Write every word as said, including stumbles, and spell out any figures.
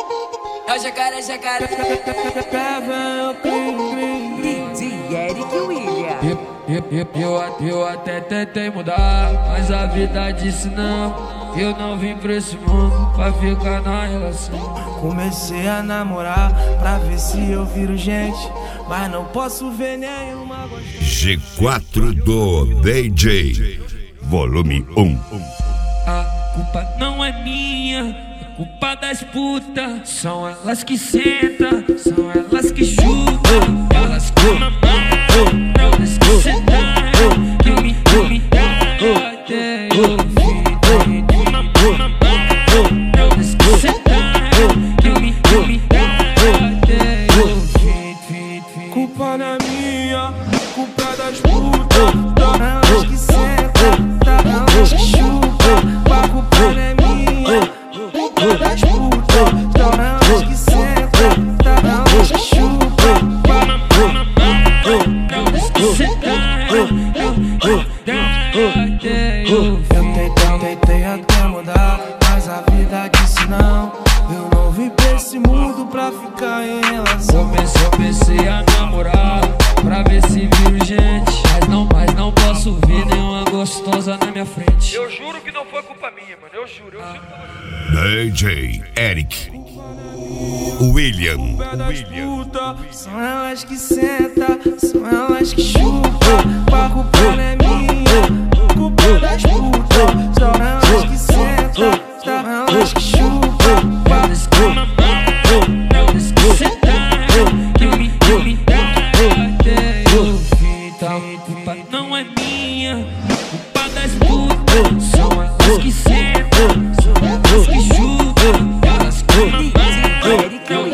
É o jacaré, jacaré. D J Eric William. Eu, eu, eu, eu, eu até tentei mudar, mas a vida disse não. Eu não vim pra esse mundo pra ficar na relação. Comecei a namorar pra ver se eu viro gente, mas não posso ver nenhuma gostosa. G quatro do D J, volume um. A culpa não é minha, é culpa das putas. São elas que sentam, são elas que chupam, elas que mamam, elas que sentaram, que me, que me deram até eu vi. Elas que sentaram, que me, que me deram até eu vi. Culpa não é minha, culpa das putas. Elas que sentam, elas que chupam. A culpa não é minha, culpa das putas. Elas que sentam, elas que chupam. Elas que sentaram, até eu vi. Eu tentei, tentei até mudar, mas a vida disse não. Eu não vim pra esse mundo pra ficar em relação. Comecei, eu pensei a namorar pra ver se viro gente, mas não, mas não posso ver nenhuma gostosa na minha frente. Eu juro que não foi culpa minha, mano. Eu juro, eu juro pra você. D J Eric William. Puta, são elas que sentam, são elas que chupam. A culpa não é minha, culpa das putas. São elas que sentam, são elas que chupam. Elas que mamam, elas que sentaram, que me, que me deram até eu vi. A culpa não é minha, culpa das putas. São elas que sentam, são elas que chupam, elas que mamam, elas